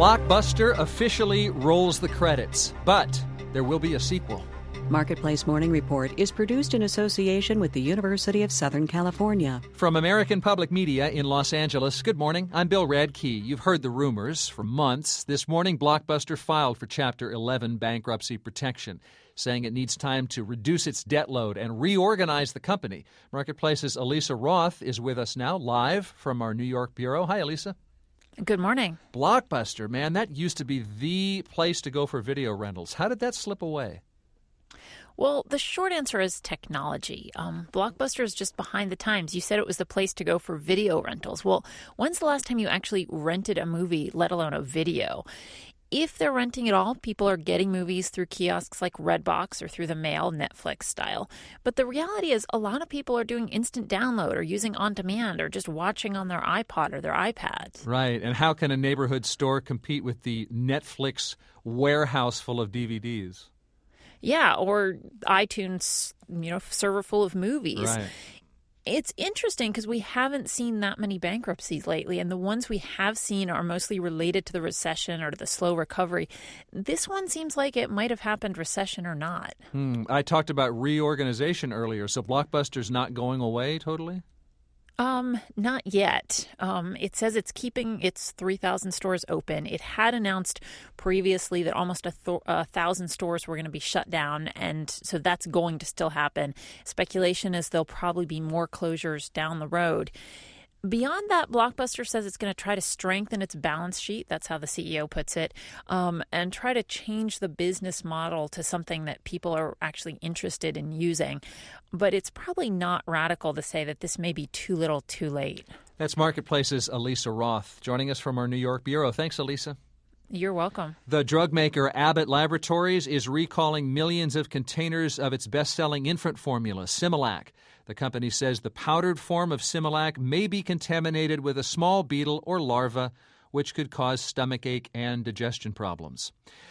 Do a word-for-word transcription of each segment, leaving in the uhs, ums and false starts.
Blockbuster officially rolls the credits, but there will be a sequel. Marketplace Morning Report is produced in association with the University of Southern California. From American Public Media in Los Angeles, good morning. I'm Bill Radke. You've heard the rumors for months. This morning, Blockbuster filed for Chapter eleven bankruptcy protection, saying it needs time to reduce its debt load and reorganize the company. Marketplace's Elisa Roth is with us now, live from our New York bureau. Hi, Elisa. Good morning. Blockbuster, man, that used to be the place to go for video rentals. How did that slip away? Well, the short answer is technology. Um, Blockbuster is just behind the times. You said it was the place to go for video rentals. Well, when's the last time you actually rented a movie, let alone a video? If they're renting at all, people are getting movies through kiosks like Redbox or through the mail, Netflix style. But the reality is a lot of people are doing instant download or using on demand or just watching on their iPod or their iPads. Right. And how can a neighborhood store compete with the Netflix warehouse full of D V Ds? Yeah, or iTunes, you know, server full of movies. Right. It's interesting because we haven't seen that many bankruptcies lately, and the ones we have seen are mostly related to the recession or to the slow recovery. This one seems like it might have happened, recession or not. Hmm. I talked about reorganization earlier, so Blockbuster's not going away totally? Um, not yet. Um, it says it's keeping its three thousand stores open. It had announced previously that almost a, th- a thousand stores were going to be shut down, and so that's going to still happen. Speculation is there'll probably be more closures down the road. Beyond that, Blockbuster says it's going to try to strengthen its balance sheet. That's how the C E O puts it, um, and try to change the business model to something that people are actually interested in using. But it's probably not radical to say that this may be too little too late. That's Marketplace's Elisa Roth joining us from our New York bureau. Thanks, Elisa. You're welcome. The drug maker Abbott Laboratories is recalling millions of containers of its best-selling infant formula, Similac. The company says the powdered form of Similac may be contaminated with a small beetle or larva, which could cause stomachache and digestion problems.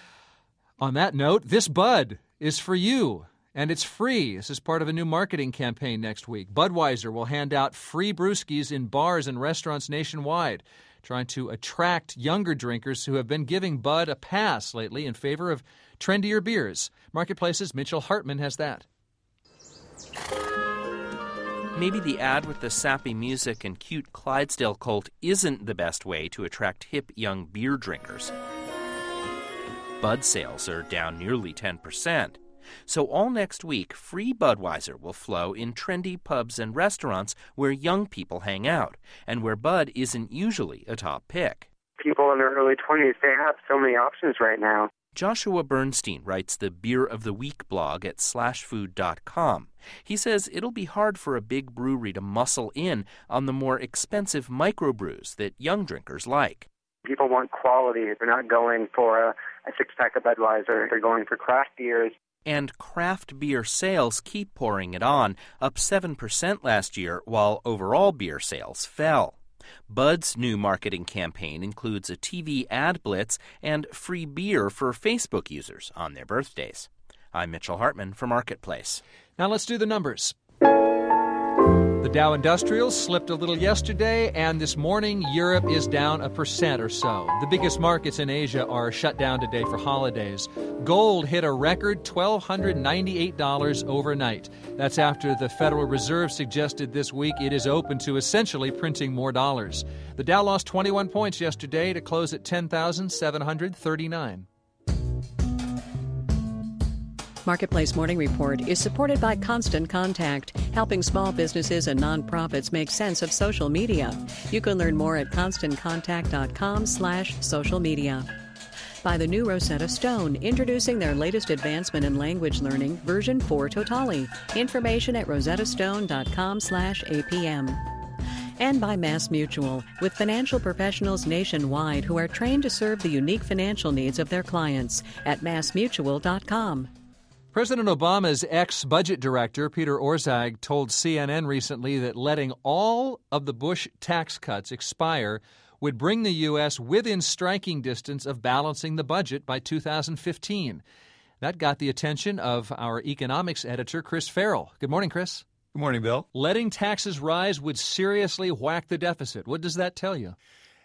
On that note, this bud is for you, and it's free. This is part of a new marketing campaign next week. Budweiser will hand out free brewskis in bars and restaurants nationwide, trying to attract younger drinkers who have been giving Bud a pass lately in favor of trendier beers. Marketplace's Mitchell Hartman has that. Maybe the ad with the sappy music and cute Clydesdale colt isn't the best way to attract hip young beer drinkers. Bud sales are down nearly ten percent. So all next week, free Budweiser will flow in trendy pubs and restaurants where young people hang out and where Bud isn't usually a top pick. People in their early twenties, they have so many options right now. Joshua Bernstein writes the Beer of the Week blog at slash food dot com. He says it'll be hard for a big brewery to muscle in on the more expensive microbrews that young drinkers like. People want quality. They're not going for a, a six-pack of Budweiser. They're going for craft beers. And craft beer sales keep pouring it on, up seven percent last year, while overall beer sales fell. Bud's new marketing campaign includes a T V ad blitz and free beer for Facebook users on their birthdays. I'm Mitchell Hartman for Marketplace. Now let's do the numbers. The Dow Industrials slipped a little yesterday, and this morning Europe is down a percent or so. The biggest markets in Asia are shut down today for holidays. Gold hit a record one thousand two hundred ninety-eight dollars overnight. That's after the Federal Reserve suggested this week it is open to essentially printing more dollars. The Dow lost twenty-one points yesterday to close at ten thousand seven hundred thirty-nine. Marketplace Morning Report is supported by Constant Contact, helping small businesses and nonprofits make sense of social media. You can learn more at constant contact dot com slash social media. By the new Rosetta Stone, introducing their latest advancement in language learning, version four Totali. Information at rosetta stone dot com slash A P M. And by Mass Mutual, with financial professionals nationwide who are trained to serve the unique financial needs of their clients at mass mutual dot com. President Obama's ex-budget director, Peter Orszag, told C N N recently that letting all of the Bush tax cuts expire would bring the U S within striking distance of balancing the budget by two thousand fifteen. That got the attention of our economics editor, Chris Farrell. Good morning, Chris. Good morning, Bill. Letting taxes rise would seriously whack the deficit. What does that tell you?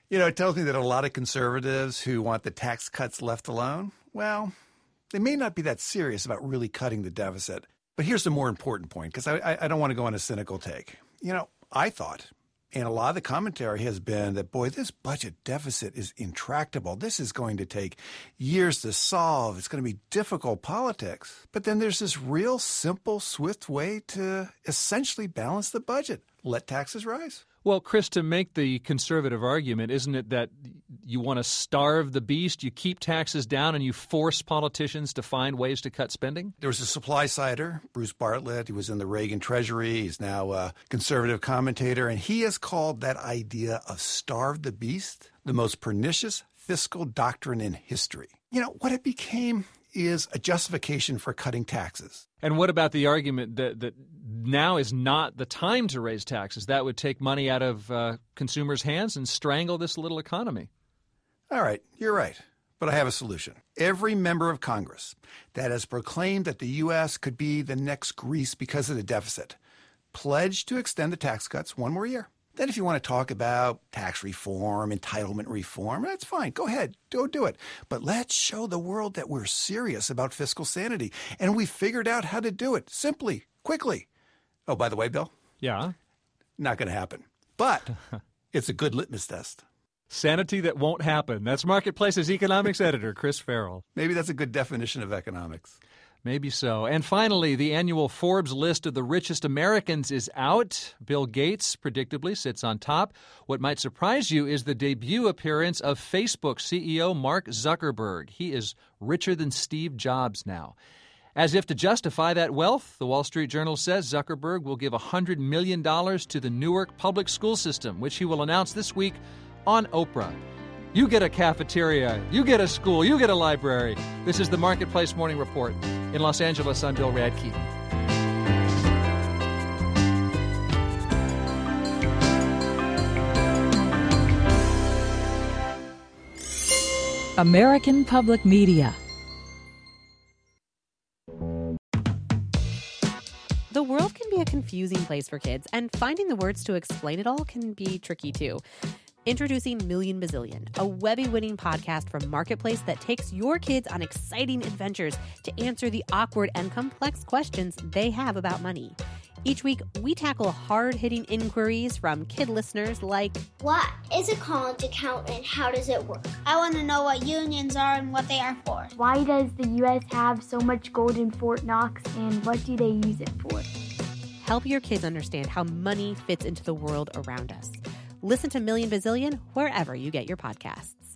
You know, it tells me that a lot of conservatives who want the tax cuts left alone, well, they may not be that serious about really cutting the deficit. But here's the more important point, because I, I don't want to go on a cynical take. You know, I thought, and a lot of the commentary has been that, boy, this budget deficit is intractable. This is going to take years to solve. It's going to be difficult politics. But then there's this real simple, swift way to essentially balance the budget. Let taxes rise. Well, Chris, to make the conservative argument, isn't it that you want to starve the beast, you keep taxes down, and you force politicians to find ways to cut spending? There was a supply-sider, Bruce Bartlett. He was in the Reagan Treasury. He's now a conservative commentator, and he has called that idea of starve the beast the most pernicious fiscal doctrine in history. You know, what it became is a justification for cutting taxes. And what about the argument that, that now is not the time to raise taxes? That would take money out of uh, consumers' hands and strangle this little economy. All right, you're right. But I have a solution. Every member of Congress that has proclaimed that the U S could be the next Greece because of the deficit pledge to extend the tax cuts one more year. Then if you want to talk about tax reform, entitlement reform, that's fine. Go ahead. Go do it. But let's show the world that we're serious about fiscal sanity. And we figured out how to do it simply, quickly. Oh, by the way, Bill? Yeah? Not going to happen. But it's a good litmus test. Sanity that won't happen. That's Marketplace's economics editor, Chris Farrell. Maybe that's a good definition of economics. Maybe so. And finally, the annual Forbes list of the richest Americans is out. Bill Gates, predictably, sits on top. What might surprise you is the debut appearance of Facebook C E O Mark Zuckerberg. He is richer than Steve Jobs now. As if to justify that wealth, the Wall Street Journal says Zuckerberg will give one hundred million dollars to the Newark public school system, which he will announce this week on Oprah. You get a cafeteria, you get a school, you get a library. This is the Marketplace Morning Report. In Los Angeles, I'm Bill Radke. American Public Media. The world can be a confusing place for kids, and finding the words to explain it all can be tricky too. Introducing Million Bazillion, a Webby-winning podcast from Marketplace that takes your kids on exciting adventures to answer the awkward and complex questions they have about money. Each week, we tackle hard-hitting inquiries from kid listeners like, what is a college account and how does it work? I want to know what unions are and what they are for. Why does the U S have so much gold in Fort Knox and what do they use it for? Help your kids understand how money fits into the world around us. Listen to Million Bazillion wherever you get your podcasts.